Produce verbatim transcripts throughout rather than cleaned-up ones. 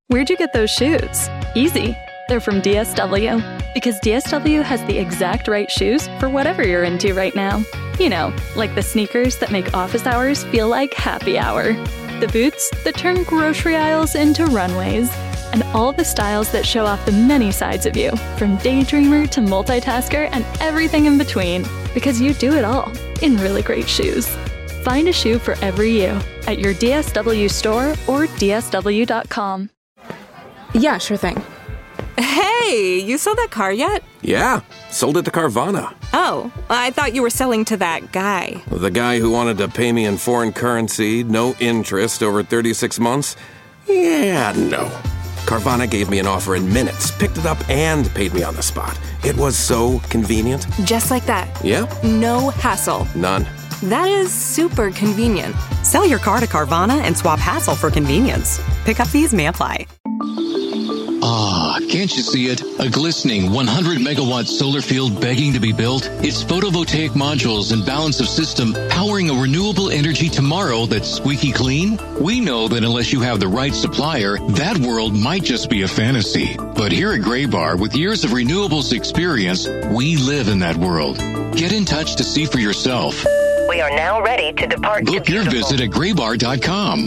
Where'd you get those shoes? Easy. They're from D S W. Because D S W has the exact right shoes for whatever you're into right now. You know, like the sneakers that make office hours feel like happy hour. The boots that turn grocery aisles into runways. And all the styles that show off the many sides of you, from daydreamer to multitasker and everything in between. Because you do it all in really great shoes. Find a shoe for every you at your D S W store or D S W dot com. Yeah, sure thing. Hey, you sold that car yet? Yeah, sold it to Carvana. Oh, I thought you were selling to that guy. The guy who wanted to pay me in foreign currency, no interest, over thirty-six months? Yeah, no. Carvana gave me an offer in minutes, picked it up, and paid me on the spot. It was so convenient. Just like that. Yeah? No hassle. None. That is super convenient. Sell your car to Carvana and swap hassle for convenience. Pickup fees may apply. Ah, can't you see it? A glistening one hundred megawatt solar field begging to be built? Its photovoltaic modules and balance of system powering a renewable energy tomorrow that's squeaky clean? We know that unless you have the right supplier, that world might just be a fantasy. But here at Graybar, with years of renewables experience, we live in that world. Get in touch to see for yourself. We are now ready to depart. Book to your visit at graybar dot com.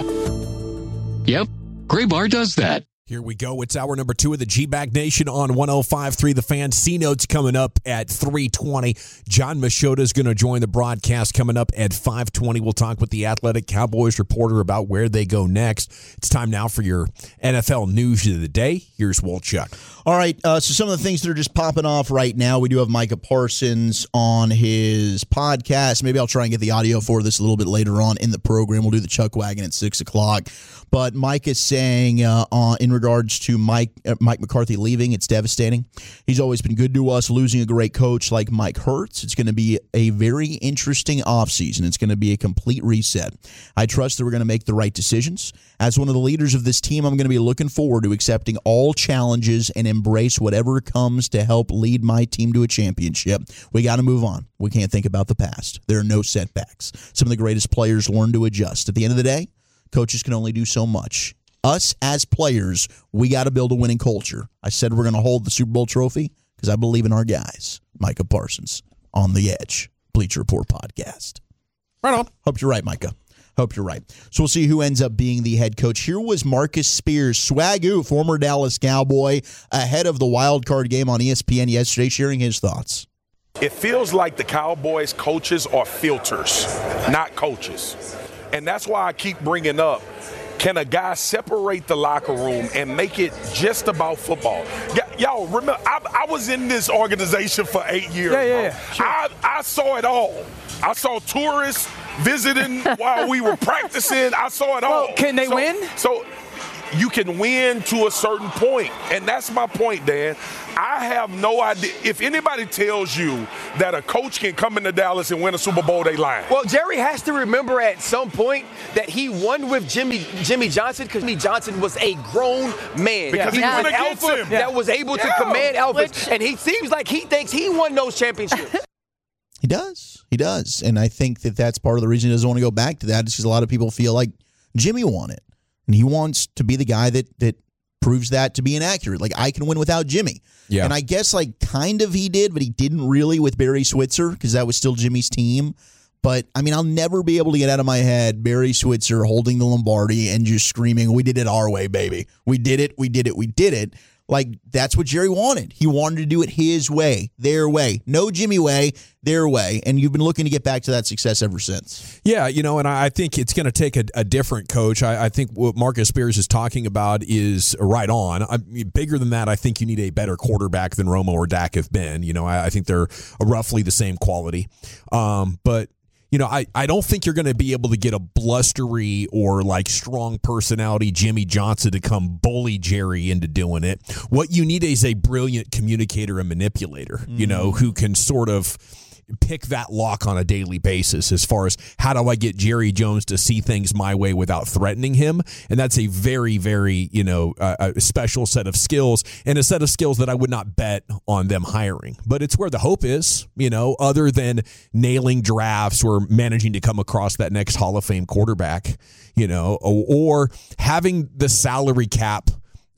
Yep, Graybar does that. Here we go. It's hour number two of the G-Bag Nation on one oh five point three The Fan. C-Notes coming up at three twenty. John Machota is going to join the broadcast coming up at five twenty. We'll talk with the Athletic Cowboys reporter about where they go next. It's time now for your N F L news of the day. Here's Wolchuk. All right, uh, so some of the things that are just popping off right now, we do have Micah Parsons on his podcast. Maybe I'll try and get the audio for this a little bit later on in the program. We'll do the Chuck Wagon at six o'clock. But Mike is saying uh, uh, in regards to Mike uh, Mike McCarthy leaving, it's devastating. He's always been good to us. Losing a great coach like Mike hurts. It's going to be a very interesting offseason. It's going to be a complete reset. I trust that we're going to make the right decisions. As one of the leaders of this team, I'm going to be looking forward to accepting all challenges and embrace whatever comes to help lead my team to a championship. We got to move on. We can't think about the past. There are no setbacks. Some of the greatest players learn to adjust. At the end of the day, coaches can only do so much. Us as players, we got to build a winning culture. I said we're going to hold the Super Bowl trophy because I believe in our guys. Micah Parsons on the Edge, Bleacher Report podcast. Right on. Hope you're right, Micah. Hope you're right. So we'll see who ends up being the head coach. Here was Marcus Spears, Swagoo, former Dallas Cowboy, ahead of the wild card game on E S P N yesterday, sharing his thoughts. It feels like the Cowboys coaches are filters, not coaches. And that's why I keep bringing up, can a guy separate the locker room and make it just about football? Y- y'all, remember, I, I was in this organization for eight years. Yeah, yeah, yeah. Sure. I, I saw it all. I saw tourists visiting while we were practicing. I saw it all. Well, can they so, win? So you can win to a certain point. And that's my point, Dan. I have no idea. If anybody tells you that a coach can come into Dallas and win a Super Bowl, they lying. Well, Jerry has to remember at some point that he won with Jimmy Jimmy Johnson because Jimmy Johnson was a grown man. Because he yeah. was went an against alpha him. that was able yeah. to command alphas. Which, and he seems like he thinks he won those championships. He does. He does. And I think that that's part of the reason he doesn't want to go back to that is because a lot of people feel like Jimmy won it. And he wants to be the guy that that proves that to be inaccurate. Like, I can win without Jimmy. Yeah. And I guess, like, kind of he did, but he didn't really with Barry Switzer because that was still Jimmy's team. But, I mean, I'll never be able to get out of my head Barry Switzer holding the Lombardi and just screaming, we did it our way, baby. We did it, we did it, we did it. Like, that's what Jerry wanted. He wanted to do it his way, their way. No Jimmy way, their way. And you've been looking to get back to that success ever since. Yeah, you know, and I think it's going to take a, a different coach. I, I think what Marcus Spears is talking about is right on. I mean, bigger than that, I think you need a better quarterback than Romo or Dak have been. You know, I, I think they're roughly the same quality. Um, but You know, I, I don't think you're going to be able to get a blustery or like strong personality Jimmy Johnson to come bully Jerry into doing it. What you need is a brilliant communicator and manipulator, mm. you know, who can sort of pick that lock on a daily basis as far as how do I get Jerry Jones to see things my way without threatening him. And that's a very, very, you know, uh, a special set of skills and a set of skills that I would not bet on them hiring. But it's where the hope is, you know, other than nailing drafts or managing to come across that next Hall of Fame quarterback, you know, or, or having the salary cap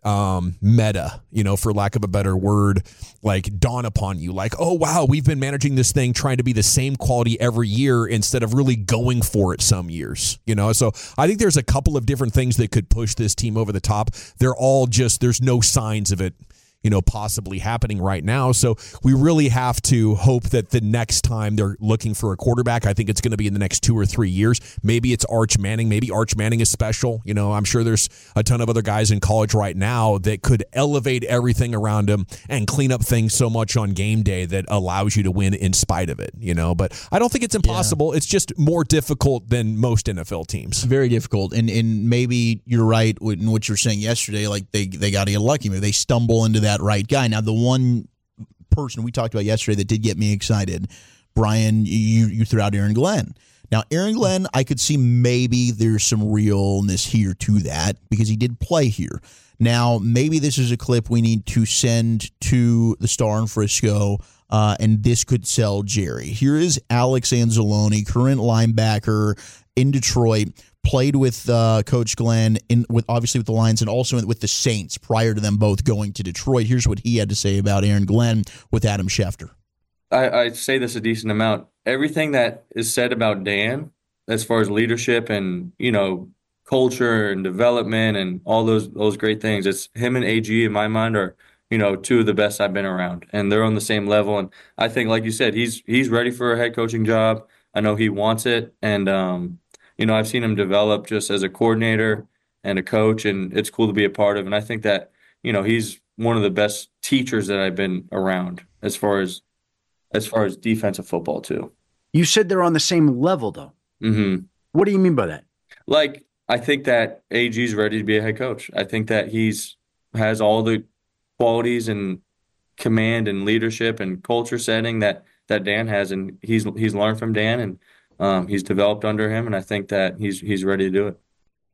um, meta, you know, for lack of a better word, like dawn upon you. Like, oh, wow, we've been managing this thing trying to be the same quality every year instead of really going for it some years, you know? So I think there's a couple of different things that could push this team over the top. They're all just, there's no signs of it, you know, possibly happening right now. So we really have to hope that the next time they're looking for a quarterback, I think it's going to be in the next two or three years. Maybe it's Arch Manning. Maybe Arch Manning is special. You know, I'm sure there's a ton of other guys in college right now that could elevate everything around him and clean up things so much on game day that allows you to win in spite of it, you know. But I don't think it's impossible. Yeah. It's just more difficult than most N F L teams. Very difficult. And and maybe you're right in what you were saying yesterday. Like they, they got to get lucky. Maybe they stumble into that right guy. Now, the one person we talked about yesterday that did get me excited, Brian, you, you threw out Aaron Glenn. Now, Aaron Glenn, I could see maybe there's some realness here to that because he did play here. Now, maybe this is a clip we need to send to the Star in Frisco, uh, and this could sell Jerry. Here is Alex Anzalone, current linebacker in Detroit, played with uh, Coach Glenn, in with obviously with the Lions and also with the Saints prior to them both going to Detroit. Here's what he had to say about Aaron Glenn with Adam Schefter. I, I say this a decent amount. Everything that is said about Dan, as far as leadership and, you know, culture and development and all those those great things, it's him and A G in my mind are, you know, two of the best I've been around, and they're on the same level. And I think, like you said, he's he's ready for a head coaching job. I know he wants it, and um, you know, I've seen him develop just as a coordinator and a coach, and it's cool to be a part of. And I think that, you know, he's one of the best teachers that I've been around as far as as far as defensive football too. You said they're on the same level, though. Mm-hmm. What do you mean by that? Like, I think that A G's ready to be a head coach. I think that he's has all the qualities and command and leadership and culture setting that that Dan has, and he's he's learned from Dan, and Um, he's developed under him, and I think that he's he's ready to do it.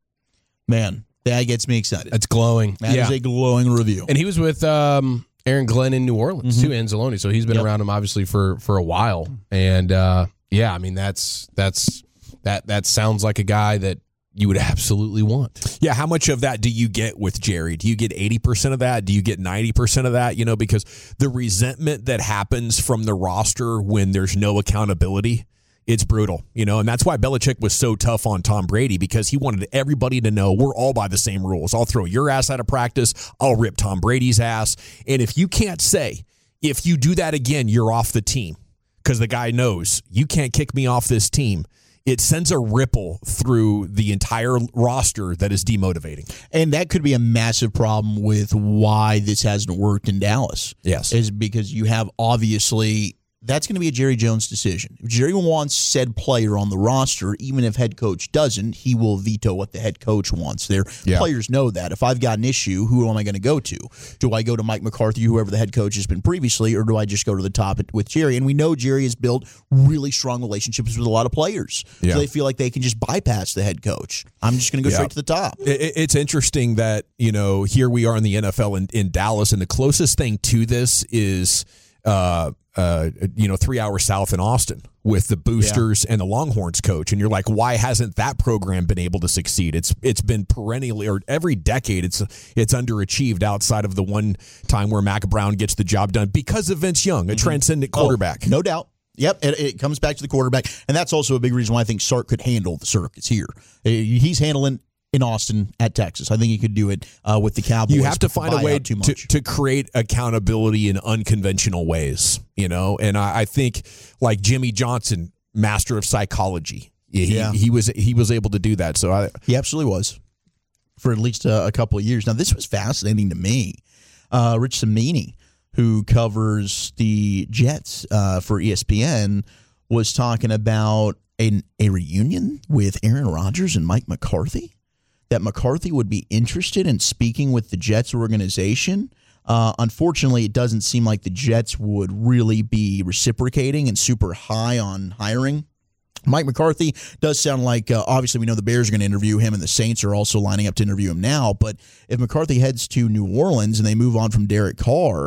Man, that gets me excited. That's glowing. That yeah. is a glowing review. And he was with um, Aaron Glenn in New Orleans, mm-hmm. too, Anzalone. So he's been yep. around him, obviously, for for a while. And, uh, yeah, I mean, that's that's that that sounds like a guy that you would absolutely want. Yeah, how much of that do you get with Jerry? Do you get eighty percent of that? Do you get ninety percent of that? You know, because the resentment that happens from the roster when there's no accountability, it's brutal, you know, and that's why Belichick was so tough on Tom Brady, because he wanted everybody to know we're all by the same rules. I'll throw your ass out of practice. I'll rip Tom Brady's ass. And if you can't say, if you do that again, you're off the team, because the guy knows you can't kick me off this team, it sends a ripple through the entire roster that is demotivating. And that could be a massive problem with why this hasn't worked in Dallas. Yes. Is because you have obviously... That's going to be a Jerry Jones decision. If Jerry wants said player on the roster, even if head coach doesn't, he will veto what the head coach wants. Their yeah. players know that. If I've got an issue, who am I going to go to? Do I go to Mike McCarthy, whoever the head coach has been previously, or do I just go to the top with Jerry? And we know Jerry has built really strong relationships with a lot of players. Yeah. So they feel like they can just bypass the head coach. I'm just going to go yeah. straight to the top. It, it's interesting that, you know, here we are in the N F L in, in Dallas, and the closest thing to this is uh, uh, you know, three hours south in Austin with the Boosters yeah. and the Longhorns coach. And you're like, why hasn't that program been able to succeed? It's it's been perennially, or every decade, it's it's underachieved outside of the one time where Mac Brown gets the job done because of Vince Young, a mm-hmm. transcendent quarterback. Oh, no doubt. Yep, it, it comes back to the quarterback. And that's also a big reason why I think Sark could handle the circus here. He's handling in Austin at Texas. I think he could do it uh, with the Cowboys. You have to find a way to, to create accountability in unconventional ways, you know? And I, I think like Jimmy Johnson, master of psychology, he, yeah. he was he was able to do that. So I, He absolutely was for at least a, a couple of years. Now, this was fascinating to me. Uh, Rich Cimini, who covers the Jets uh, for E S P N, was talking about a, a reunion with Aaron Rodgers and Mike McCarthy. That McCarthy would be interested in speaking with the Jets organization. Uh, unfortunately, it doesn't seem like the Jets would really be reciprocating and super high on hiring Mike McCarthy. Does sound like, uh, obviously, we know the Bears are going to interview him, and the Saints are also lining up to interview him now. But if McCarthy heads to New Orleans and they move on from Derek Carr,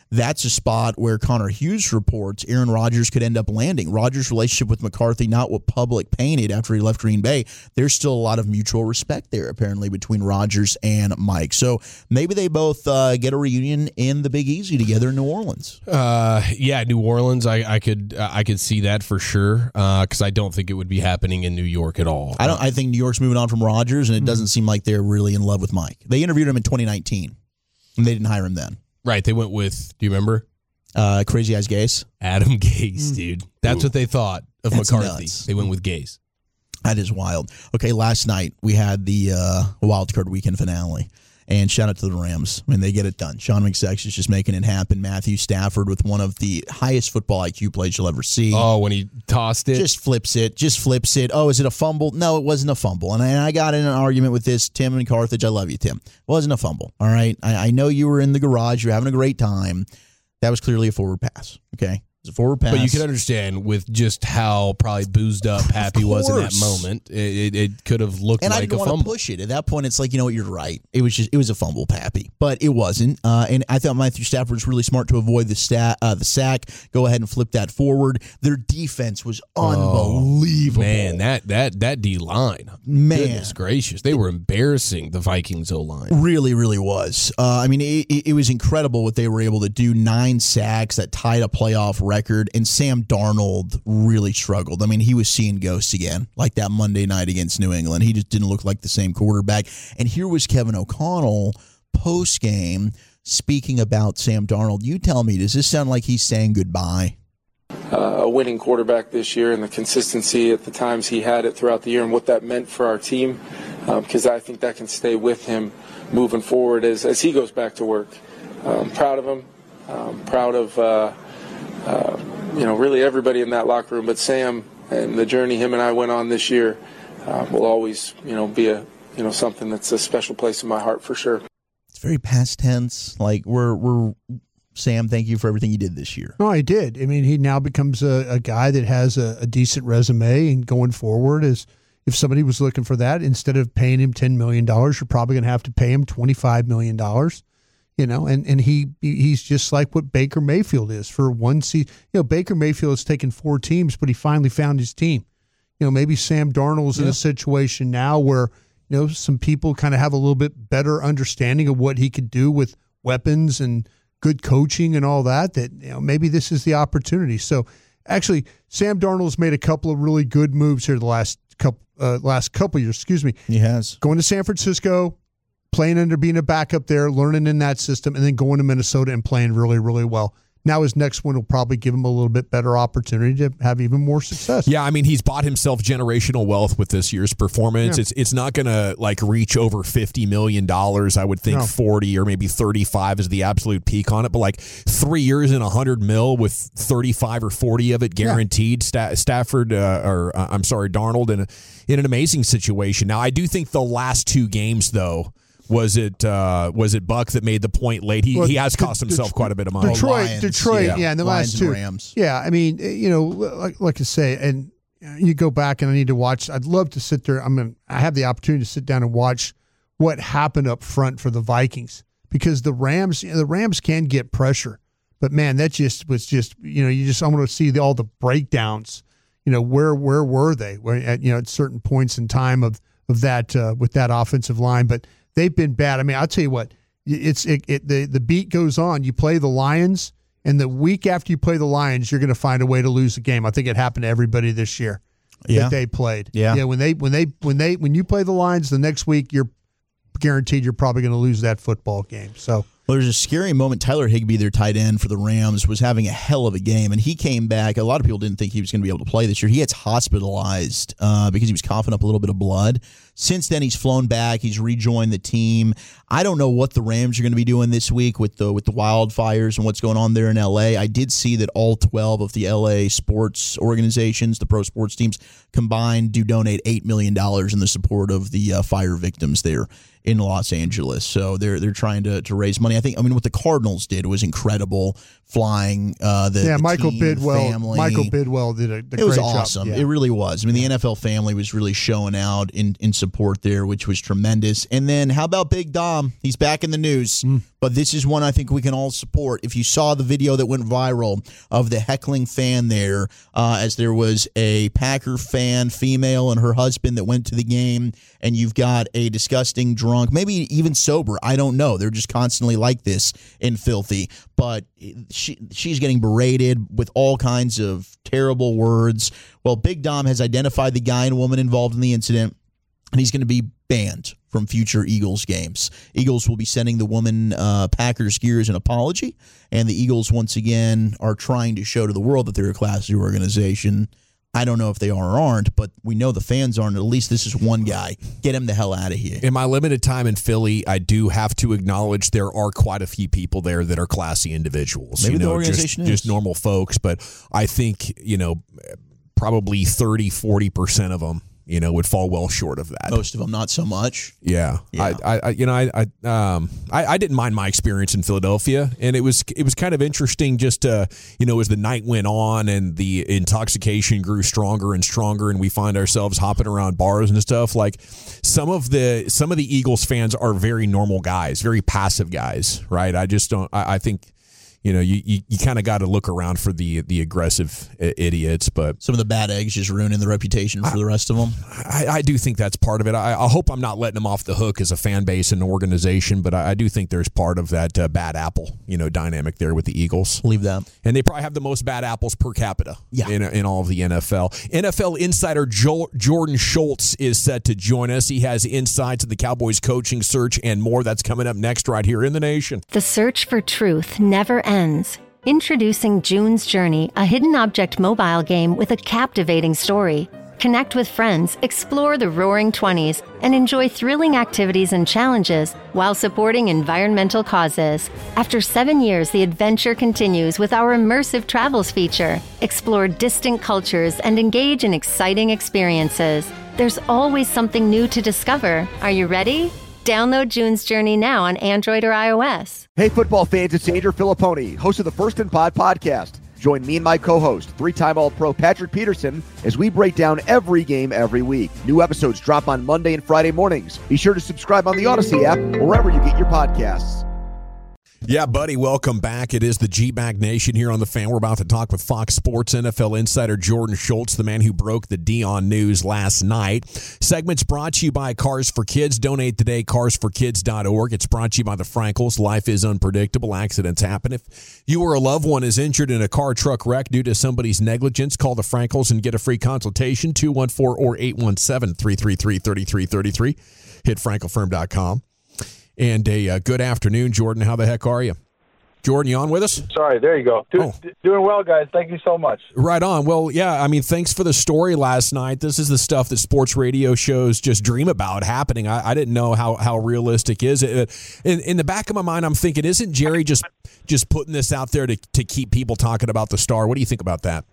that's a spot where Connor Hughes reports Aaron Rodgers could end up landing. Rodgers' relationship with McCarthy, not what public painted after he left Green Bay. There's still a lot of mutual respect there, apparently, between Rodgers and Mike. So maybe they both uh, get a reunion in the Big Easy together in New Orleans. Uh, yeah, New Orleans. I, I could uh, I could see that for sure because uh, I don't think it would be happening in New York at all. I don't. I think New York's moving on from Rodgers, and it doesn't seem like they're really in love with Mike. They interviewed him in twenty nineteen, and they didn't hire him then. Right. They went with. Do you remember? Uh, Crazy Eyes Gase. Adam Gase, mm. dude. That's Ooh. what they thought of That's McCarthy. Nuts. They went with Gase. That is wild. Okay, last night we had the uh, wild card weekend finale. And shout out to the Rams. I mean, they get it done. Sean McSex is just making it happen. Matthew Stafford with one of the highest football I Q plays you'll ever see. Oh, when he tossed it? Just flips it. Just flips it. Oh, is it a fumble? No, it wasn't a fumble. And I, and I got in an argument with this, Tim and Carthage. I love you, Tim. It wasn't a fumble. All right? I, I know you were in the garage. You're having a great time. That was clearly a forward pass. Okay? It's a forward pass. But you can understand with just how probably boozed up Happy was in that moment, it, it, it could have looked and like I didn't a want fumble. to push it. At that point, it's like, you know what, you're right. It was just it was a fumble, Pappy. But it wasn't. Uh, and I thought Matthew Stafford was really smart to avoid the stat, uh, the sack, go ahead and flip that forward. Their defense was unbelievable. Oh, man, that that that D-line. Man. Goodness gracious. They were embarrassing the Vikings O-line. Really, really was. Uh, I mean, it, it was incredible what they were able to do. Nine sacks that tied a playoff record. And Sam Darnold really struggled. I mean, he was seeing ghosts again, like that Monday night against New England. He just didn't look like the same quarterback. And here was Kevin O'Connell post-game speaking about Sam Darnold. You tell me, does this sound like he's saying goodbye? Uh, a winning quarterback this year and the consistency at the times he had it throughout the year and what that meant for our team, because um, I think that can stay with him moving forward as, as he goes back to work. Um, proud of him. Um, proud of... Uh, uh, you know, really everybody in that locker room, but Sam and the journey him and I went on this year uh, will always, you know, be a, you know, something that's a special place in my heart for sure. It's very past tense. Like we're, we're, Sam, thank you for everything you did this year. No, I did. I mean, he now becomes a, a guy that has a, a decent resume, and going forward is if somebody was looking for that, instead of paying him ten million dollars, you're probably going to have to pay him twenty-five million dollars. You know, and, and he he's just like what Baker Mayfield is for one season. You know, Baker Mayfield has taken four teams, but he finally found his team. You know, maybe Sam Darnold's yeah. in a situation now where, you know, some people kind of have a little bit better understanding of what he could do with weapons and good coaching and all that, that, you know, maybe this is the opportunity. So, actually, Sam Darnold's made a couple of really good moves here the last couple, uh, last couple years, excuse me. He has. Going to San Francisco, playing under being a backup there, learning in that system, and then going to Minnesota and playing really, really well. Now his next one will probably give him a little bit better opportunity to have even more success. Yeah, I mean, he's bought himself generational wealth with this year's performance. Yeah. It's it's not going to like reach over fifty million dollars. I would think no. forty or maybe thirty-five is the absolute peak on it. But like three years and one hundred mil with thirty-five or forty of it guaranteed. Yeah. Sta- Stafford, uh, or uh, I'm sorry, Darnold, in, a, in an amazing situation. Now, I do think the last two games, though, Was it uh, was it Buck that made the point late? He well, he has cost De- himself De- quite a bit of money. Detroit, Lions, Detroit, yeah, yeah and the Lions last two, and Rams. Yeah, I mean, you know, like, like I say, and you go back and I need to watch. I'd love to sit there. I'm gonna, I have the opportunity to sit down and watch what happened up front for the Vikings, because the Rams, you know, the Rams can get pressure, but man, that just was just you know you just I want to see the, all the breakdowns. You know, where where were they? Where at you know at certain points in time of of that uh, with that offensive line, but they've been bad. I mean, I'll tell you what, it's it, it the, the beat goes on. You play the Lions, and the week after you play the Lions, you're going to find a way to lose the game. I think it happened to everybody this year yeah. that they played. Yeah. yeah. When they when they when they when you play the Lions, the next week you're guaranteed you're probably going to lose that football game. So. Well, there's a scary moment. Tyler Higbee, their tight end for the Rams, was having a hell of a game, and he came back. A lot of people didn't think he was going to be able to play this year. He gets hospitalized uh, because he was coughing up a little bit of blood. Since then, he's flown back. He's rejoined the team. I don't know what the Rams are going to be doing this week with the with the wildfires and what's going on there in L A. I did see that all twelve of the L A sports organizations, the pro sports teams combined, do donate eight million dollars in the support of the uh, fire victims there in Los Angeles. So they're they're trying to, to raise money. I think I mean what the Cardinals did was incredible, flying uh, the yeah the Michael team, Bidwell. family. Michael Bidwell did a, a it great was job. awesome. Yeah. It really was. I mean, the N F L family was really showing out in, in support there, which was tremendous. And then how about Big Dom? He's back in the news, mm. but this is one I think we can all support. If you saw the video that went viral of the heckling fan there, uh, as there was a Packer fan, female, and her husband that went to the game, and you've got a disgusting drunk, maybe even sober, I don't know. They're just constantly like this and filthy. But she she's getting berated with all kinds of terrible words. Well, Big Dom has identified the guy and woman involved in the incident, and he's going to be banned from future Eagles games. Eagles will be sending the woman uh, Packers skiers an apology, and the Eagles, once again, are trying to show to the world that they're a classy organization. I don't know if they are or aren't, but we know the fans aren't. At least this is one guy. Get him the hell out of here. In my limited time in Philly, I do have to acknowledge there are quite a few people there that are classy individuals. Maybe you know, the organization just, is. just normal folks, but I think, you know, probably thirty, forty percent of them, you know, would fall well short of that. Most of them, not so much. Yeah, Yeah. I, I, you know, I, I, um, I, I didn't mind my experience in Philadelphia, and it was, it was kind of interesting. Just, uh, you know, as the night went on and the intoxication grew stronger and stronger, and we find ourselves hopping around bars and stuff. Like some of the, some of the Eagles fans are very normal guys, very passive guys, right? I just don't. I, I think. You know, you, you, you kind of got to look around for the the aggressive idiots, but some of the bad eggs just ruining the reputation for I, the rest of them. I, I do think that's part of it. I, I hope I'm not letting them off the hook as a fan base and organization, but I, I do think there's part of that uh, bad apple, you know, dynamic there with the Eagles. Leave that, and they probably have the most bad apples per capita. Yeah. in in all of the N F L. N F L insider Joel, Jordan Schultz is set to join us. He has insights of the Cowboys coaching search and more. That's coming up next right here in the Nation. The search for truth never ends. Introducing June's Journey, a hidden object mobile game with a captivating story. Connect with friends, explore the roaring twenties, and enjoy thrilling activities and challenges while supporting environmental causes. After seven years, the adventure continues with our immersive travels feature. Explore distant cultures and engage in exciting experiences. There's always something new to discover. Are you ready? Download June's Journey now on Android or iOS. Hey, football fans, it's Andrew Filipponi, host of the First and Pod podcast. Join me and my co-host, three-time All-Pro Patrick Peterson, as we break down every game every week. New episodes drop on Monday and Friday mornings. Be sure to subscribe on the Odyssey app or wherever you get your podcasts. Yeah, buddy, welcome back. It is the G-Bag Nation here on The Fan. We're about to talk with Fox Sports N F L insider Jordan Schultz, the man who broke the Deion news last night. Segment's brought to you by Cars for Kids. Donate today, cars for kids dot org. It's brought to you by the Frankels. Life is unpredictable. Accidents happen. If you or a loved one is injured in a car truck wreck due to somebody's negligence, call the Frankels and get a free consultation, two one four or eight one seven, three three three, three three three three. Hit frankel firm dot com. And a uh, good afternoon, Jordan. How the heck are you? Jordan, you on with us? Sorry, there you go. Do, oh. d- doing well, guys. Thank you so much. Right on. Well, yeah, I mean, thanks for the story last night. This is the stuff that sports radio shows just dream about happening. I, I didn't know how, how realistic is it. In, in the back of my mind, I'm thinking, isn't Jerry just just putting this out there to, to keep people talking about the star? What do you think about that?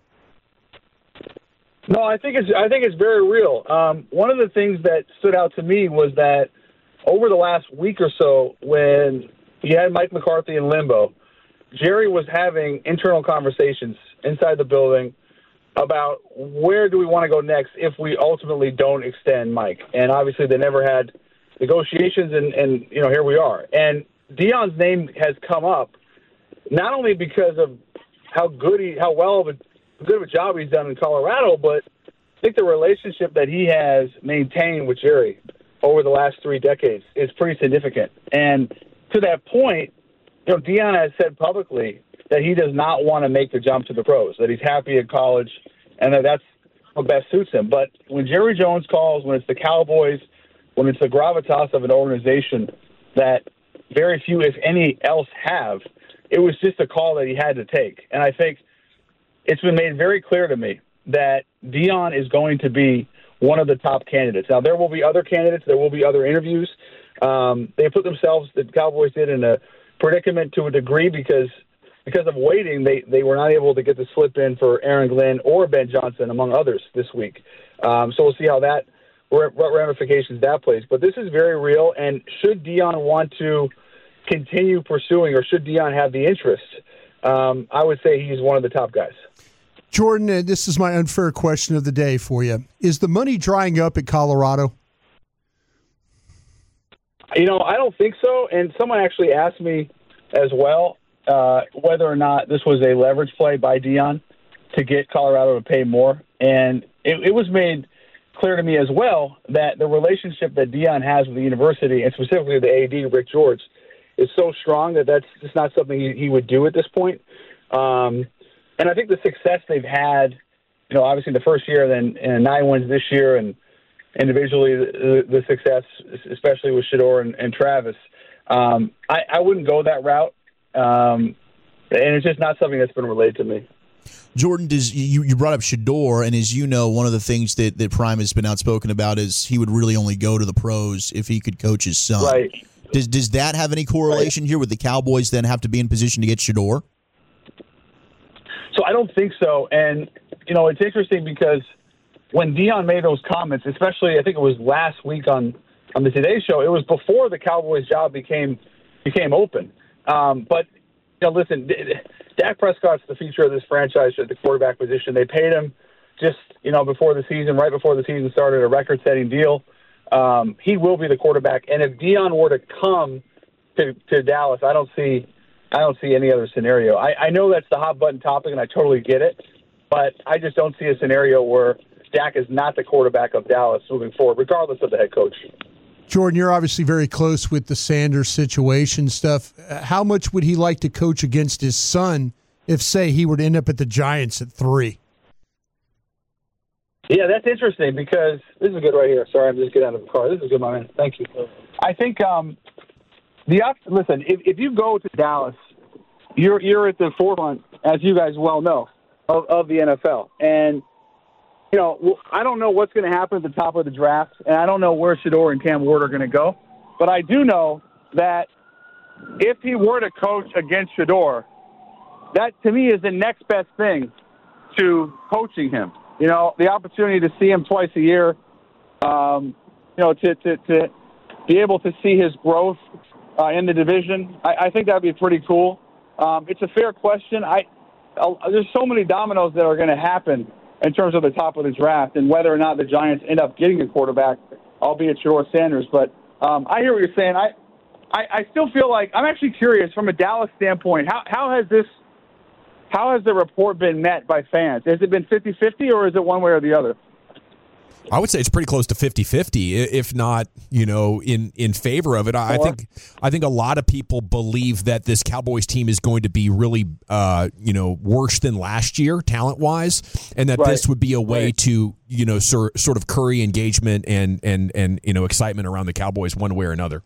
No, I think it's I think it's very real. Um, one of the things that stood out to me was that over the last week or so, when you had Mike McCarthy in limbo, Jerry was having internal conversations inside the building about where do we want to go next if we ultimately don't extend Mike. And obviously they never had negotiations, and, and you know, here we are. And Deion's name has come up not only because of how good he, how well of a good of a job he's done in Colorado, but I think the relationship that he has maintained with Jerry over the last three decades is pretty significant. And to that point, you know, Deion has said publicly that he does not want to make the jump to the pros, that he's happy at college, and that that's what best suits him. But when Jerry Jones calls, when it's the Cowboys, when it's the gravitas of an organization that very few, if any, else have, it was just a call that he had to take. And I think it's been made very clear to me that Deion is going to be one of the top candidates. Now, there will be other candidates. There will be other interviews. Um, they put themselves, the Cowboys did, in a predicament to a degree because because of waiting, they, they were not able to get the slip in for Aaron Glenn or Ben Johnson, among others, this week. Um, so we'll see how that what ramifications that plays. But this is very real, and should Deion want to continue pursuing, or should Deion have the interest, um, I would say he's one of the top guys. Jordan, uh, this is my unfair question of the day for you. Is the money drying up at Colorado? You know, I don't think so. And someone actually asked me as well uh, whether or not this was a leverage play by Deion to get Colorado to pay more. And it, it was made clear to me as well that the relationship that Deion has with the university, and specifically the A D, Rick George, is so strong that that's just not something he, he would do at this point. Um, and I think the success they've had, you know, obviously the first year, then and nine wins this year, and individually the, the success, especially with Shedeur and, and Travis, um, I, I wouldn't go that route. Um, and it's just not something that's been relayed to me. Jordan, does you, you brought up Shedeur, and as you know, one of the things that, that Prime has been outspoken about is he would really only go to the pros if he could coach his son. Right. Does does that have any correlation right. here? Would the Cowboys then have to be in position to get Shedeur? So I don't think so. And, you know, it's interesting because when Deion made those comments, especially I think it was last week on, on the Today Show, it was before the Cowboys job became became open. Um, but, you know, listen, Dak Prescott's the future of this franchise at the quarterback position. They paid him just, you know, before the season, right before the season started, a record-setting deal. Um, he will be the quarterback. And if Deion were to come to, to Dallas, I don't see I don't see any other scenario. I, I know that's the hot-button topic, and I totally get it, but I just don't see a scenario where Dak is not the quarterback of Dallas moving forward, regardless of the head coach. Jordan, you're obviously very close with the Sanders situation stuff. How much would he like to coach against his son if, say, he were to end up at the Giants at three? Yeah, that's interesting because this is good right here. Sorry, I'm just getting out of the car. This is good, my man. Thank you. I think um, the op- listen, if, if you go to Dallas, you're you're at the forefront, as you guys well know, of, of the N F L. And, you know, I don't know what's going to happen at the top of the draft, and I don't know where Shedeur and Cam Ward are going to go. But I do know that if he were to coach against Shedeur, that to me is the next best thing to coaching him. You know, the opportunity to see him twice a year, um, you know, to, to, to be able to see his growth uh, in the division, I, I think that would be pretty cool. Um, it's a fair question. I uh, There's so many dominoes that are going to happen in terms of the top of the draft and whether or not the Giants end up getting a quarterback, albeit Shedeur Sanders. But um, I hear what you're saying. I, I, I still feel like I'm actually curious from a Dallas standpoint, how, how has this How has the report been met by fans? Has it been fifty-fifty or is it one way or the other? I would say it's pretty close to fifty-fifty, if not, you know, in, in favor of it. I think I think a lot of people believe that this Cowboys team is going to be really, uh, you know, worse than last year, talent-wise, and that right. this would be a way right. to, you know, sort sort of curry engagement and, and, and, you know, excitement around the Cowboys one way or another.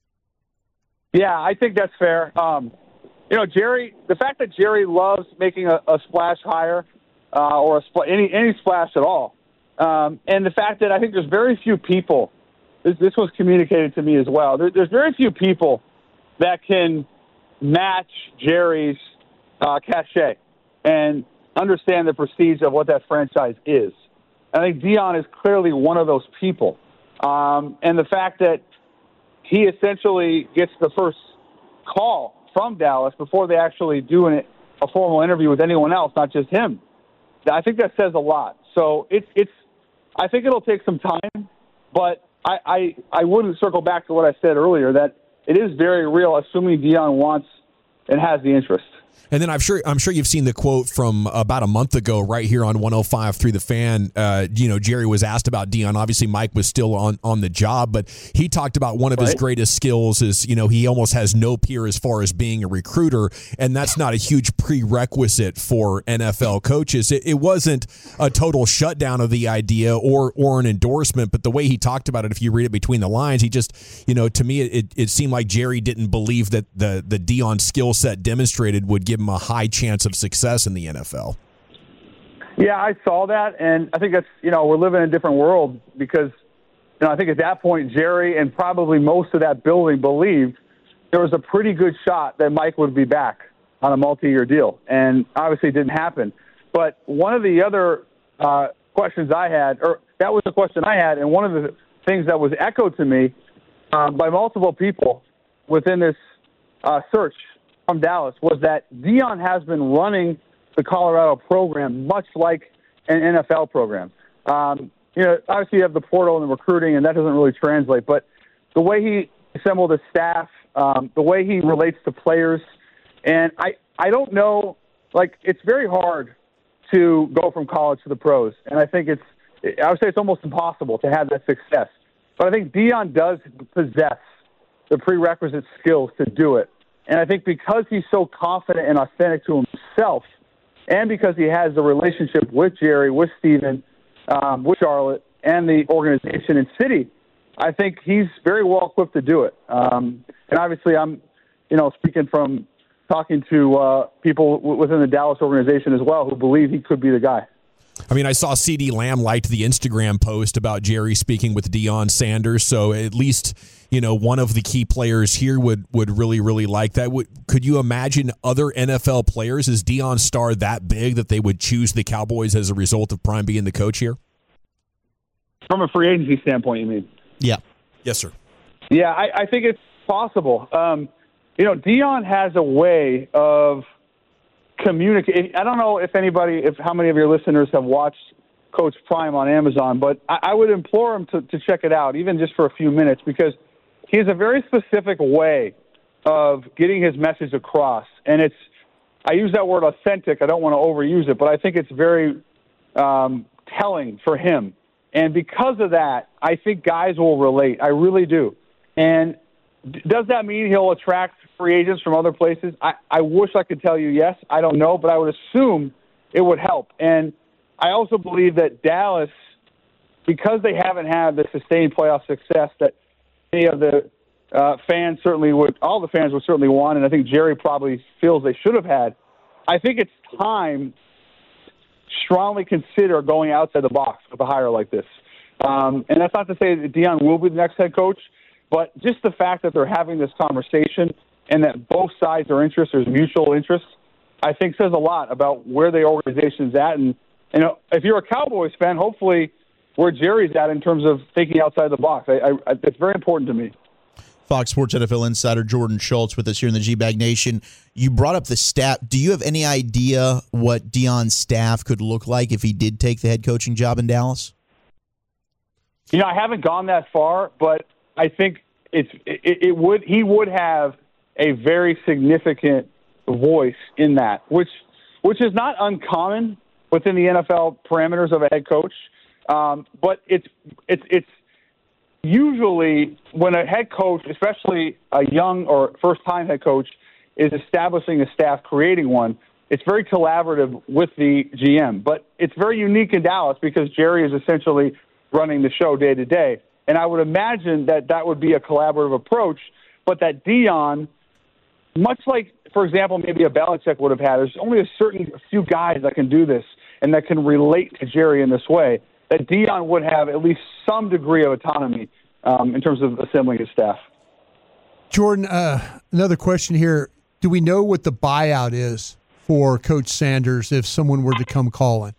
Yeah, I think that's fair. Um, you know, Jerry, the fact that Jerry loves making a, a splash hire uh, or a spl- any any splash at all, um, and the fact that I think there's very few people, this, this was communicated to me as well, there, there's very few people that can match Jerry's uh, cachet and understand the prestige of what that franchise is. I think Deion is clearly one of those people. Um, and the fact that he essentially gets the first call from Dallas before they actually do an, a formal interview with anyone else, not just him, I think that says a lot. So it's it's. I think it'll take some time, but I, I I wouldn't circle back to what I said earlier that it is very real, assuming Deion wants and has the interest. And then I'm sure I'm sure you've seen the quote from about a month ago right here on one oh five through the Fan. Uh, you know, Jerry was asked about Deion. Obviously, Mike was still on, on the job, but he talked about one of right. his greatest skills is, you know, he almost has no peer as far as being a recruiter, and that's not a huge prerequisite for N F L coaches. It, it wasn't a total shutdown of the idea or or an endorsement, but the way he talked about it, if you read it between the lines, he just, you know, to me, it, it seemed like Jerry didn't believe that the, the Deion skill set demonstrated would give him a high chance of success in the N F L. Yeah, I saw that, and I think that's, you know, we're living in a different world because, you know, I think at that point, Jerry and probably most of that building believed there was a pretty good shot that Mike would be back on a multi-year deal, and obviously it didn't happen. But one of the other uh, questions I had, or that was the question I had, and one of the things that was echoed to me um, by multiple people within this uh, search from Dallas was that Deion has been running the Colorado program much like an N F L program. Um, you know, obviously you have the portal and the recruiting, and that doesn't really translate, but the way he assembled his staff, um, the way he relates to players, and I, I don't know, like, it's very hard to go from college to the pros, and I think it's, I would say it's almost impossible to have that success. But I think Deion does possess the prerequisite skills to do it. And I think because he's so confident and authentic to himself, and because he has the relationship with Jerry, with Steven, um, with Charlotte, and the organization and city, I think he's very well equipped to do it. Um, and obviously I'm, you know, speaking from talking to uh, people w- within the Dallas organization as well who believe he could be the guy. I mean, I saw CeeDee Lamb liked the Instagram post about Jerry speaking with Deion Sanders, so at least, you know, one of the key players here would, would really, really like that. Would, could you imagine other N F L players? Is Deion's star that big that they would choose the Cowboys as a result of Prime being the coach here? From a free agency standpoint, you mean? Yeah. Yes, sir. Yeah, I, I think it's possible. Um, you know, Deion has a way of communicate. I don't know if anybody, if how many of your listeners have watched Coach Prime on Amazon, but I, I would implore them to, to check it out, even just for a few minutes, because he has a very specific way of getting his message across. And it's, I use that word authentic. I don't want to overuse it, but I think it's very um, telling for him. And because of that, I think guys will relate. I really do. And does that mean he'll attract free agents from other places? I, I wish I could tell you yes. I don't know, but I would assume it would help. And I also believe that Dallas, because they haven't had the sustained playoff success that many of the uh, fans certainly would, all the fans would certainly want, and I think Jerry probably feels they should have had, I think it's time to strongly consider going outside the box with a hire like this. Um, and that's not to say that Deion will be the next head coach, but just the fact that they're having this conversation and that both sides are interested, there's mutual interest, I think says a lot about where the organization's at. And, you know, if you're a Cowboys fan, hopefully where Jerry's at in terms of thinking outside the box. I, I, it's very important to me. Fox Sports N F L insider Jordan Schultz with us here in the G-Bag Nation. You brought up the staff. Do you have any idea what Deion's staff could look like if he did take the head coaching job in Dallas? You know, I haven't gone that far, but I think it's it, it would he would have a very significant voice in that, which which is not uncommon within the N F L parameters of a head coach. Um, but it's it's it's usually when a head coach, especially a young or first-time head coach, is establishing a staff, creating one, it's very collaborative with the G M. But it's very unique in Dallas because Jerry is essentially running the show day to day. And I would imagine that that would be a collaborative approach, but that Deion, much like, for example, maybe a Belichick would have had, there's only a certain few guys that can do this and that can relate to Jerry in this way, that Deion would have at least some degree of autonomy um, in terms of assembling his staff. Jordan, uh, another question here. Do we know what the buyout is for Coach Sanders if someone were to come calling?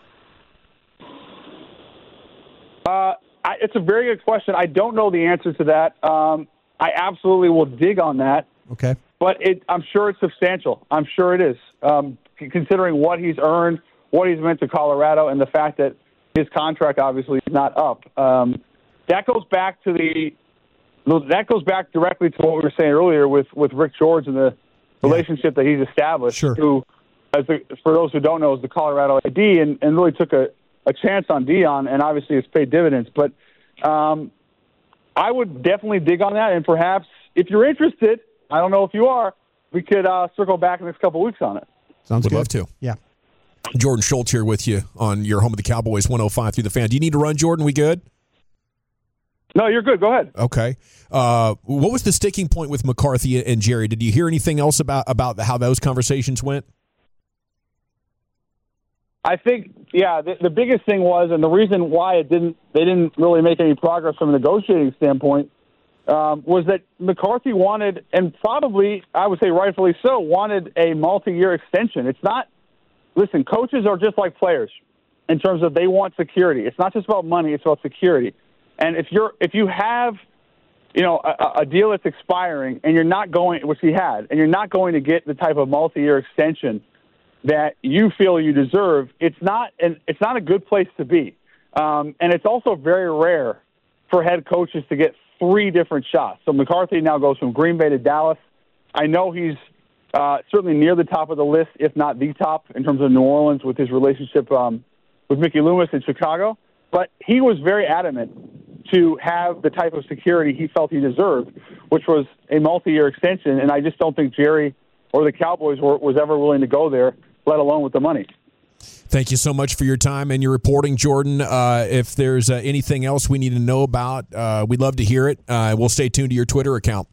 Uh, I, it's a very good question. I don't know the answer to that. Um, I absolutely will dig on that. Okay. But it, I'm sure it's substantial. I'm sure it is, um, considering what he's earned, what he's meant to Colorado, and the fact that his contract obviously is not up. Um, that goes back to the that goes back directly to what we were saying earlier with, with Rick George and the yeah. relationship that he's established. Sure. Who, as the, for those who don't know, is the Colorado A D, and, and really took a, a chance on Deion, and obviously it's paid dividends. But um, I would definitely dig on that, and perhaps if you're interested, I don't know if you are, we could uh, circle back in the next couple of weeks on it. Sounds Would good. love to. Yeah. Jordan Schultz here with you on your home of the Cowboys, one oh five through the Fan. Do you need to run, Jordan? We good? No, you're good. Go ahead. Okay. Uh, what was the sticking point with McCarthy and Jerry? Did you hear anything else about, about how those conversations went? I think, yeah, the, the biggest thing was, and the reason why it didn't, they didn't really make any progress from a negotiating standpoint, um, was that McCarthy wanted, and probably, I would say rightfully so, wanted a multi-year extension. It's not, listen, coaches are just like players. in terms of they want security. It's not just about money; it's about security. And if you're if you have, you know, a, a deal that's expiring and you're not going, which he had, and you're not going to get the type of multi-year extension that you feel you deserve, it's not an, it's not a good place to be. Um, and it's also very rare for head coaches to get three different shots. So McCarthy now goes from Green Bay to Dallas. I know he's uh, certainly near the top of the list, if not the top, in terms of New Orleans with his relationship um, with Mickey Loomis in Chicago. But he was very adamant to have the type of security he felt he deserved, which was a multi-year extension. And I just don't think Jerry or the Cowboys were, was ever willing to go there, let alone with the money. Thank you so much for your time and your reporting, Jordan. Uh, if there's uh, anything else we need to know about, uh, we'd love to hear it. Uh, we'll stay tuned to your Twitter account.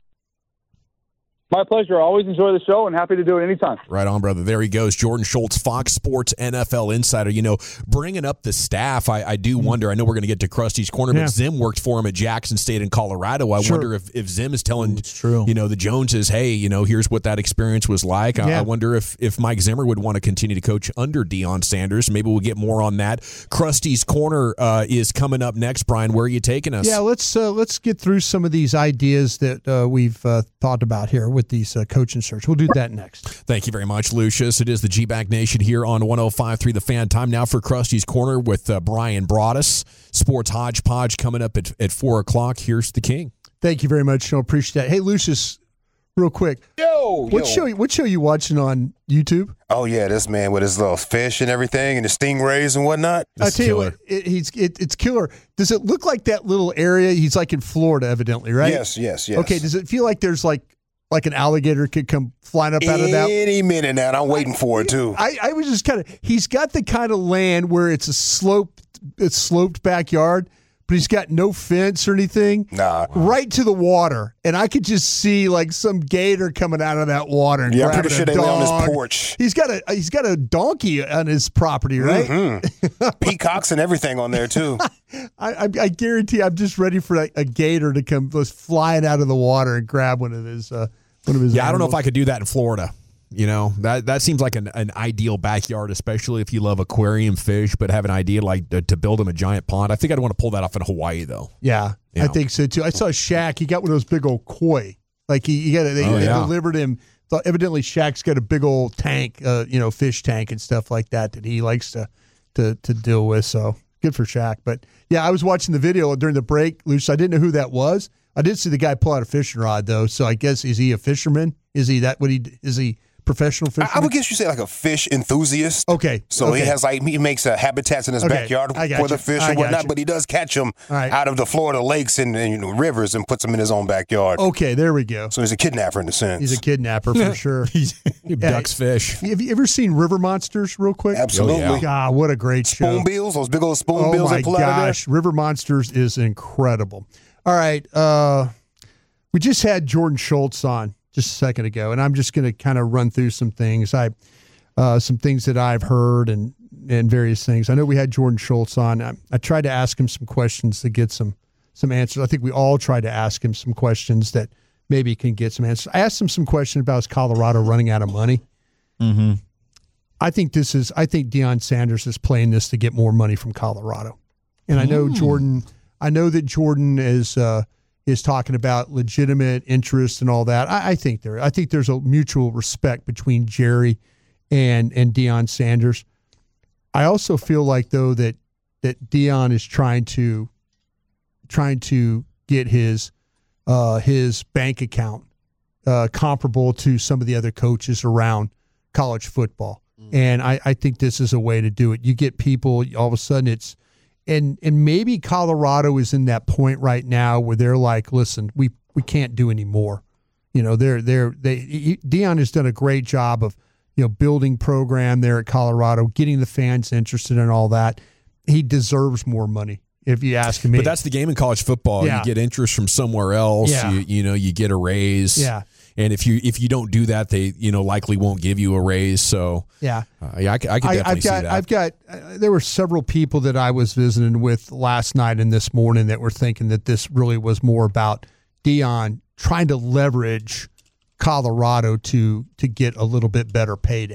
My pleasure. I always enjoy the show and happy to do it anytime. Right on, brother. There he goes. Jordan Schultz, Fox Sports N F L insider. You know, bringing up the staff, I, I do wonder. I know we're going to get to Krusty's Corner, Yeah. but Zim worked for him at Jackson State in Colorado. I Sure. wonder if, if Zim is telling, It's true. you know, the Joneses, hey, you know, here's what that experience was like. I, Yeah. I wonder if, if Mike Zimmer would want to continue to coach under Deion Sanders. Maybe we'll get more on that. Krusty's Corner uh, is coming up next. Brian, where are you taking us? Yeah, let's uh, let's get through some of these ideas that uh, we've uh, thought about here with these uh, coaching search. We'll do that next. Thank you very much, Lucius. It is the G-Bag Nation here on one oh five point three The Fan. Time now for Krusty's Corner with uh, Brian Broaddus. Sports Hodgepodge coming up at, at four o'clock. Here's the King. Thank you very much. Sean. Appreciate that. Hey, Lucius, real quick. Yo, What yo. show What show you watching on YouTube? Oh, yeah, this man with his little fish and everything and the stingrays and whatnot. I tell you what, it, he's it, it's killer. Does it look like that little area? He's like in Florida, evidently, right? Yes, yes, yes. Okay, does it feel like there's like like an alligator could come flying up out of that? Any minute now, and I'm waiting for it, too. I, I was just kind of, he's got the kind of land where it's a sloped, it's sloped backyard, but he's got no fence or anything. Nah. Right to the water. And I could just see like some gator coming out of that water and Yeah, I'm grabbing pretty sure a they lay on his dog. porch. He's got a he's got a donkey on his property, right? Mm-hmm. Peacocks and everything on there, too. I, I, I guarantee I'm just ready for a, a gator to come just flying out of the water and grab one of his uh, one of his Yeah, I don't know if animals. I could do that in Florida. You know, that that seems like an, an ideal backyard, especially if you love aquarium fish, but have an idea like to, to build them a giant pond. I think I'd want to pull that off in Hawaii, though. Yeah, You I know. think so too. I saw Shaq. He got one of those big old koi. Like he, he got it. They, Oh, they yeah. delivered him. So evidently, Shaq's got a big old tank, uh, you know, fish tank and stuff like that that he likes to to to deal with. So good for Shaq. But yeah, I was watching the video during the break, Luce. I didn't know who that was. I did see the guy pull out a fishing rod though. So I guess is he a fisherman? Is he that? What he is he? Professional fisherman? I would guess you say like a fish enthusiast. Okay. So okay. he has like he makes uh, habitats in his Okay, backyard I got for the you. fish I and got whatnot, you. but he does catch them All right. out of the Florida lakes and, and you know, rivers and puts them in his own backyard. Okay, there we go. So he's a kidnapper in a sense. He's a kidnapper for sure. he ducks fish. Have you ever seen River Monsters real quick? Absolutely. Oh, yeah. God, what a great show. Spoonbills, those big old Oh spoonbills my they pull out of there. gosh, River Monsters is incredible. All right, uh, we just had Jordan Schultz on just a second ago, and I'm just going to kind of run through some things. I, uh, some things that I've heard and and various things. I know we had Jordan Schultz on. I, I tried to ask him some questions to get some some answers. I think we all tried to ask him some questions that maybe can get some answers. I asked him some questions about his Colorado running out of money. Mm-hmm. I think this is. I think Deion Sanders is playing this to get more money from Colorado, and I know Mm. Jordan. I know that Jordan is uh, is talking about legitimate interest and all that. I, I think there. I think there's a mutual respect between Jerry and and Deion Sanders. I also feel like though that that Deion is trying to trying to get his uh, his bank account uh, comparable to some of the other coaches around college football. And I, I think this is a way to do it. You get people, all of a sudden it's, and and maybe Colorado is in that point right now where they're like, listen, we, we can't do any more. You know, they're, they're, they, he, Deion has done a great job of, you know, building program there at Colorado, getting the fans interested in all that. He deserves more money, if you ask me. But that's the game in college football. Yeah. You get interest from somewhere else. Yeah. You, you know, you get a raise. Yeah. And if you if you don't do that, they you know likely won't give you a raise. So Yeah. uh, yeah, I, c- I can definitely I've got, see that. I've got. Uh, there were several people that I was visiting with last night and this morning that were thinking that this really was more about Deion trying to leverage Colorado to to get a little bit better payday.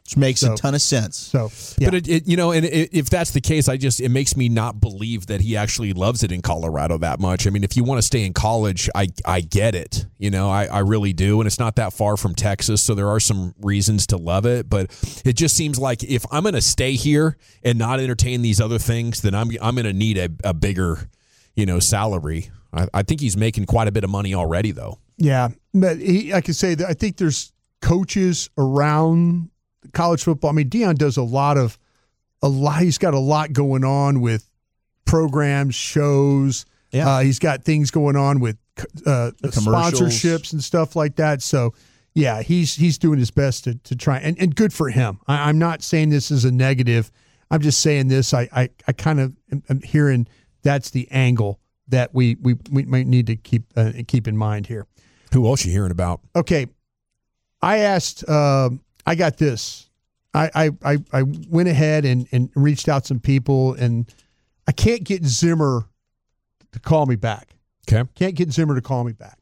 Which makes So- a ton of sense. So, yeah. But it, it, you know, and it, if that's the case, I just it makes me not believe that he actually loves it in Colorado that much. I mean, if you want to stay in college, I I get it. You know, I, I really do, and it's not that far from Texas, so there are some reasons to love it. But it just seems like if I'm going to stay here and not entertain these other things, then I'm I'm going to need a, a bigger, you know, salary. I, I think he's making quite a bit of money already, though. Yeah, but he, I can say that I think there's coaches around college football. I mean, Deion does a lot of a lot. He's got a lot going on with programs, shows. Yeah. Uh, he's got things going on with uh, The commercials. sponsorships and stuff like that. So, yeah, he's he's doing his best to to try and, and good for him. I, I'm not saying this is a negative. I'm just saying this. I I, I kind of am, am hearing that's the angle that we we, we might need to keep uh, keep in mind here. Who else you hearing about? Okay, I asked. Uh, I got this. I, I, I, I went ahead and, and reached out some people, and I can't get Zimmer to call me back. Okay. Can't get Zimmer to call me back.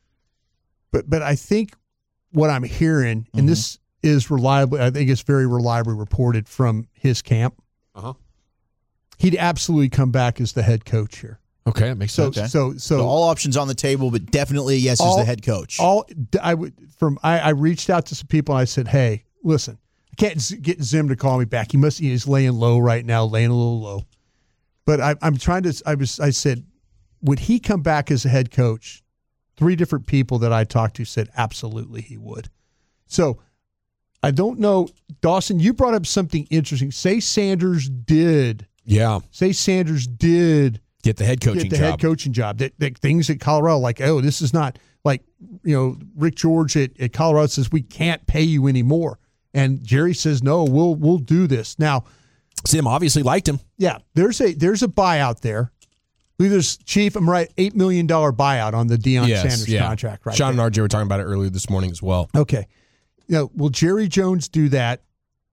But but I think what I'm hearing, and this is reliably, I think it's very reliably reported from his camp. Uh-huh. He'd absolutely come back as the head coach here. Okay, that makes So sense. so so, So all options on the table, but definitely a yes as the head coach. All I would from I, I reached out to some people. And I said, "Hey, listen, I can't z- get Zim to call me back. He must he's laying low right now, laying a little low." But I, I'm trying to. I was. I said, would he come back as a head coach? Three different people that I talked to said absolutely he would. So I don't know, Dawson. You brought up something interesting. Say Sanders did. Yeah. Say Sanders did. Get the head coaching Get the job. head coaching job. That, that things at Colorado, like, oh, this is not like, you know, Rick George at, at Colorado says we can't pay you anymore, and Jerry says no, we'll we'll do this now. Sim obviously liked him. Yeah, there's a there's a buyout there. There's Chief, I'm right, eight million dollar buyout on the Deion Yes, Sanders yeah. contract. Right, Sean there. and R J were talking about it earlier this morning as well. Okay, you know, will Jerry Jones do that?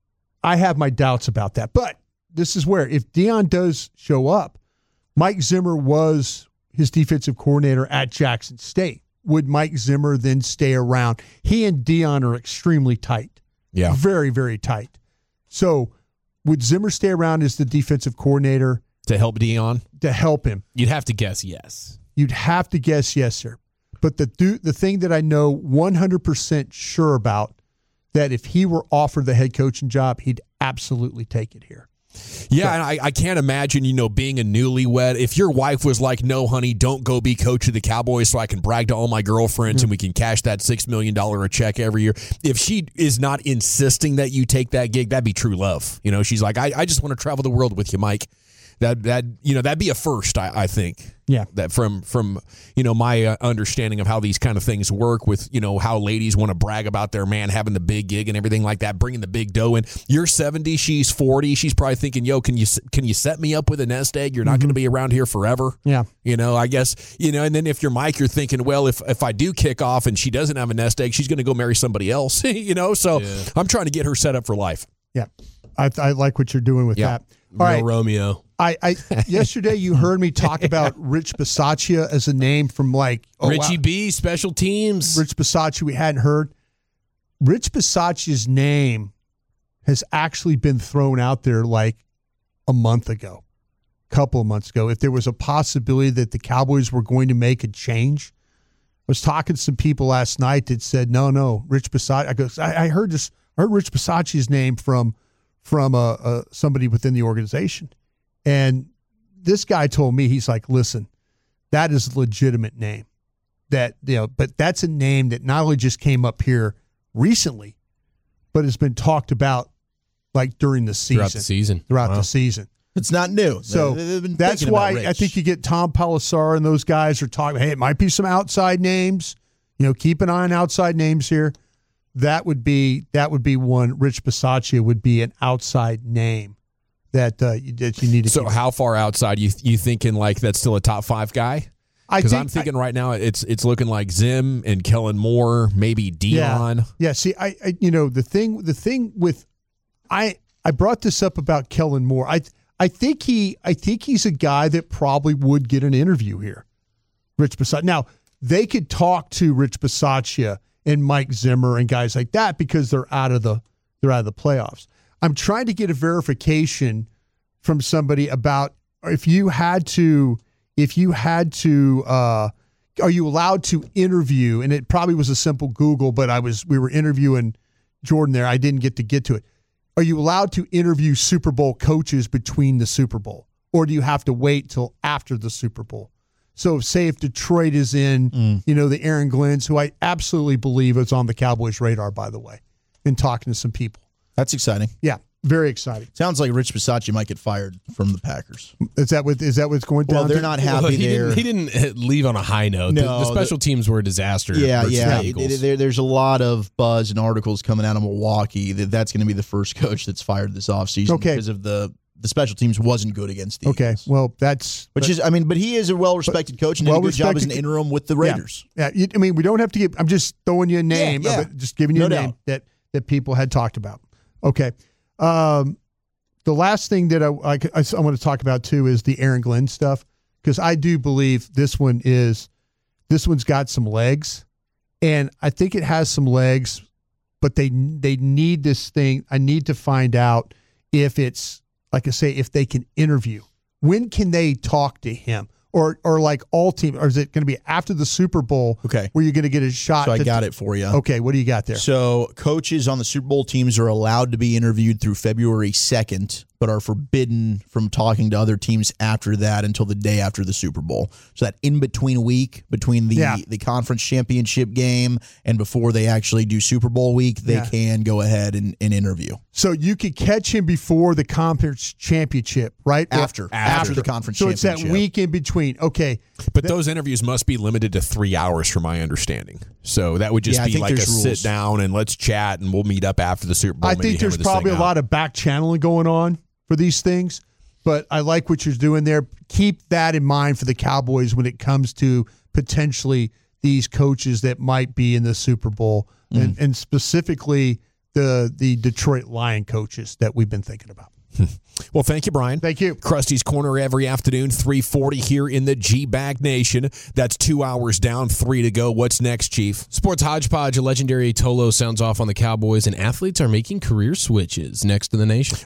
I have my doubts about that, but this is where if Deion does show up. Mike Zimmer was his defensive coordinator at Jackson State. Would Mike Zimmer then stay around? He and Deion are extremely tight. Yeah. Very, very tight. So would Zimmer stay around as the defensive coordinator? To help Deion? To help him. You'd have to guess yes. You'd have to guess yes, sir. But the do, the thing that I know one hundred percent sure about, that if he were offered the head coaching job, he'd absolutely take it here. Yeah, and I, I can't imagine, you know, being a newlywed. If your wife was like, no, honey, don't go be coach of the Cowboys so I can brag to all my girlfriends mm-hmm. and we can cash that six million dollars a check every year. If she is not insisting that you take that gig, that'd be true love. You know, she's like, I, I just want to travel the world with you, Mike. That, that you know, that'd be a first, I, I think. Yeah. That from, from you know, my uh, understanding of how these kind of things work with, you know, how ladies want to brag about their man having the big gig and everything like that, bringing the big dough in. You're seventy, she's forty. She's probably thinking, yo, can you can you set me up with a nest egg? You're not mm-hmm. going to be around here forever. Yeah. You know, I guess, you know, and then if you're Mike, you're thinking, well, if, if I do kick off and she doesn't have a nest egg, she's going to go marry somebody else, you know? So yeah. I'm trying to get her set up for life. Yeah. I, I like what you're doing with yeah. that. All Real right. Romeo. I, I yesterday you heard me talk about Rich Bisaccia as a name from like oh, Richie wow. B, special teams. Rich Bisaccia we hadn't heard. Rich Bisaccia's name has actually been thrown out there like a month ago, a couple of months ago. If there was a possibility that the Cowboys were going to make a change, I was talking to some people last night that said, no, no, Rich Bisaccia. I go, I, I heard this. I heard Rich Bisaccia's name from from uh, uh, somebody within the organization. And this guy told me, he's like, listen, that is a legitimate name. That, you know, but that's a name that not only just came up here recently, but has been talked about like during the season. Throughout the season. Throughout wow. the season. It's not new. So that's why I think you get Tom Pelissar and those guys are talking, hey, it might be some outside names. You know, keep an eye on outside names here. That would be that would be one. Rich Bisaccia would be an outside name. That, uh, you, that you need to. So keep. How far outside you you thinking like that's still a top five guy? Because I'm thinking I, right now it's it's looking like Zim and Kellen Moore, maybe Deion. Yeah, yeah. See, I, I you know the thing the thing with I I brought this up about Kellen Moore. I I think he I think he's a guy that probably would get an interview here. Rich Bisaccia. Now they could talk to Rich Bisaccia and Mike Zimmer and guys like that because they're out of the they're out of the playoffs. I'm trying to get a verification from somebody about if you had to, if you had to, uh, are you allowed to interview? And it probably was a simple Google, but I was, we were interviewing Jordan there. I didn't get to get to it. Are you allowed to interview Super Bowl coaches between the Super Bowl, or do you have to wait till after the Super Bowl? So say if Detroit is in, mm. you know, the Aaron Glenn's, who I absolutely believe is on the Cowboys' radar, by the way, and talking to some people. That's exciting. Yeah, very exciting. Sounds like Rich Bisaccia might get fired from the Packers. Is that what is that what's going down? Well, they're there? not happy well, he there. Didn't, he didn't leave on a high note. No, the, the special the, teams were a disaster. Yeah, yeah. The It, it, there's a lot of buzz and articles coming out of Milwaukee that that's going to be the first coach that's fired this offseason okay. because of the the special teams wasn't good against the Okay, Eagles. well, that's... Which but, is, I mean, but he is a well-respected coach and did a good job as an interim with the Raiders. Yeah, yeah, I mean, we don't have to give... I'm just throwing you a name, Yeah, yeah. of it, just giving you No a doubt. name that, that people had talked about. Okay. Um, the last thing that I, I, I, I want to talk about, too, is the Aaron Glenn stuff, because I do believe this one is... This one's got some legs, and I think it has some legs, but they they need this thing. I need to find out if it's... Like I say, if they can interview, when can they talk to him? Or or like all teams, or is it going to be after the Super Bowl okay. where you're going to get a shot? So I to, got it for you. Okay, what do you got there? So coaches on the Super Bowl teams are allowed to be interviewed through February second, but are forbidden from talking to other teams after that until the day after the Super Bowl. So that in-between week between the, Yeah. the conference championship game and before they actually do Super Bowl week, they Yeah. can go ahead and, and interview. So you could catch him before the conference championship, right? Or After. After the conference So it's championship. that week in between. Okay. But those interviews must be limited to three hours from my understanding. So that would just Yeah, I be think like a there's rules. sit down and let's chat and we'll meet up after the Super Bowl. I maybe think there's hammer this probably a thing out. lot of back channeling going on for these things, but I like what you're doing there. Keep that in mind for the Cowboys when it comes to potentially these coaches that might be in the Super Bowl, Mm. and, and specifically the the Detroit Lion coaches that we've been thinking about. Well, thank you, Brian. Thank you. Krusty's Corner every afternoon, three forty here in the G-Bag Nation. That's two hours down, three to go. What's next, Chief? Sports Hodgepodge, a legendary Tolo sounds off on the Cowboys, and athletes are making career switches. Next to the Nation.